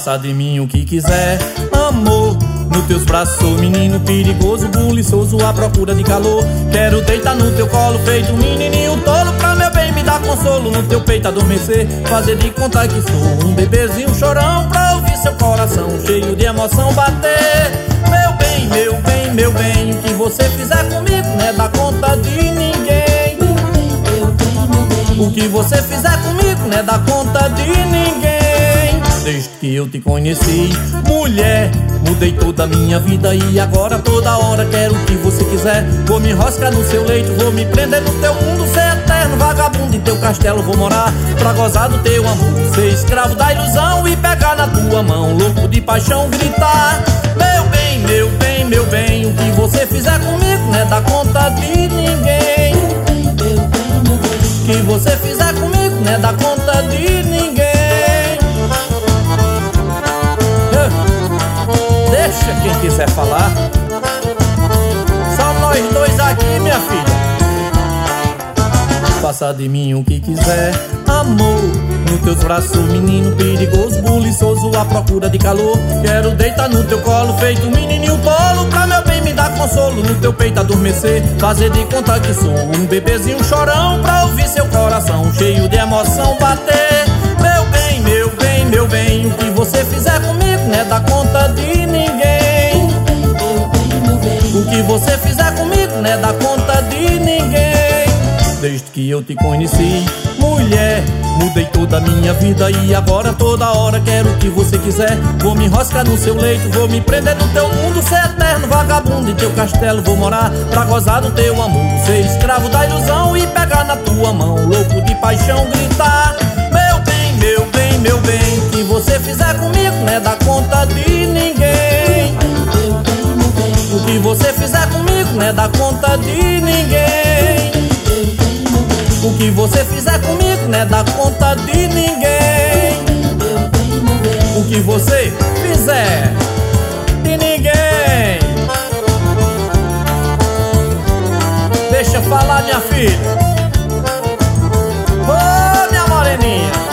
Faça de mim o que quiser, amor. Nos teus braços sou menino perigoso, buliçoso à procura de calor. Quero deitar no teu colo feito um menininho tolo, pra meu bem me dar consolo, no teu peito adormecer, fazer de conta que sou um bebezinho chorão, pra ouvir seu coração cheio de emoção bater. Meu bem, meu bem, meu bem, o que você fizer comigo não é dar conta de ninguém. O que você fizer comigo não é dar conta de ninguém. Desde que eu te conheci, mulher, mudei toda a minha vida e agora toda hora quero o que você quiser. Vou me enroscar no seu leito, vou me prender no teu mundo, ser eterno vagabundo em teu castelo vou morar, pra gozar do teu amor, ser escravo da ilusão e pegar na tua mão, louco de paixão, gritar: meu bem, meu bem, meu bem, o que você fizer comigo não é dar conta de ninguém. O que você fizer comigo não é dar conta de ninguém. Deixa quem quiser falar, só nós dois aqui, minha filha. Faça de mim o que quiser, amor. Nos teus braços, menino perigoso, buliçoso à procura de calor. Quero deitar no teu colo feito um menininho tolo, pra meu bem me dar consolo, no teu peito adormecer, fazer de conta que sou um bebezinho chorão, pra ouvir seu coração cheio de emoção bater. Meu bem, meu bem, meu bem, o que você fizer comigo não é dar conta de ninguém. O que você fizer comigo não é dar conta de ninguém. Desde que eu te conheci, mulher, mudei toda a minha vida e agora toda hora quero o que você quiser. Vou me enroscar no seu leito, vou me prender no teu mundo, ser eterno vagabundo em teu castelo vou morar, pra gozar do teu amor, ser escravo da ilusão e pegar na tua mão, louco de paixão, gritar: meu bem, meu bem, meu bem, o que você fizer comigo não é dar conta de ninguém. O que você fizer comigo não é dar conta de ninguém. O que você fizer comigo não é dar conta de ninguém. O que você fizer de ninguém. Deixa eu falar, minha filha. Ô, minha moreninha.